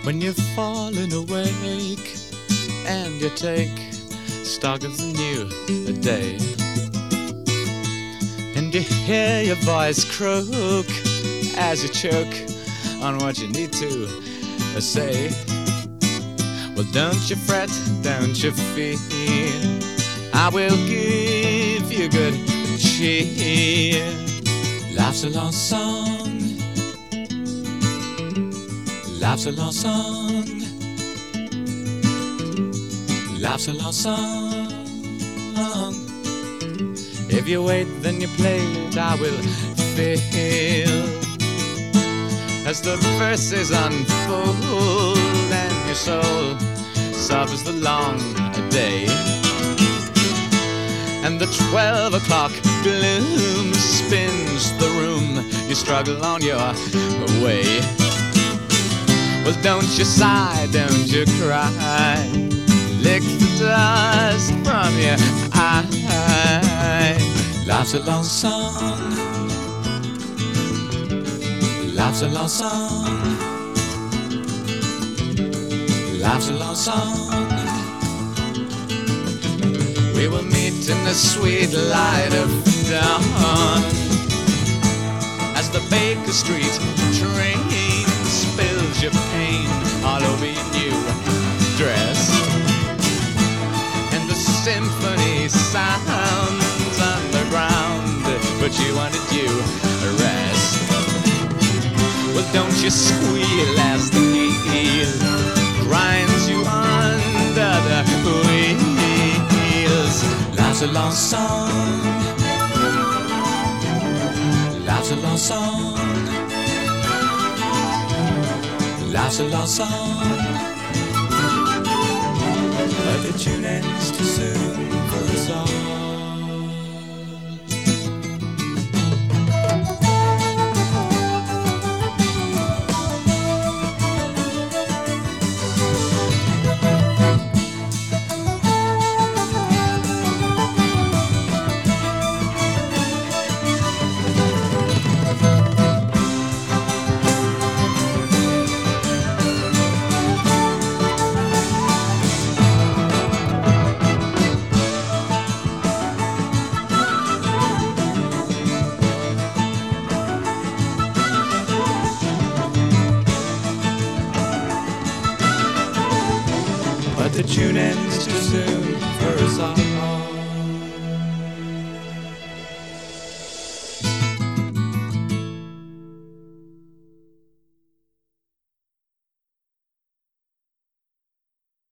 When you've fallen awake and you take stock of the new day, and you hear your voice croak as you choke on what you need to say. Well, don't you fret, don't you fear, I will give you good cheer. Life's a long song, life's a long song, life's a long song. If you wait, then you play it, I will feel as the verses unfold and your soul suffers the long day, and the 12 o'clock gloom spins the room. You struggle on your way. Well, don't you sigh, don't you cry, lick the dust from your eye. Life's a long song, life's a long song, life's a long song. We will meet in the sweet light of dawn as the Baker Street train spills your pain all over your new dress, and the symphony sounds underground, but you wanted you rest. Well, don't you squeal as the heel grinds you under the wheels. Life's a long song, life's a long song, life's a long song, but the tune ends too soon for us all. But the tune ends too soon for us all.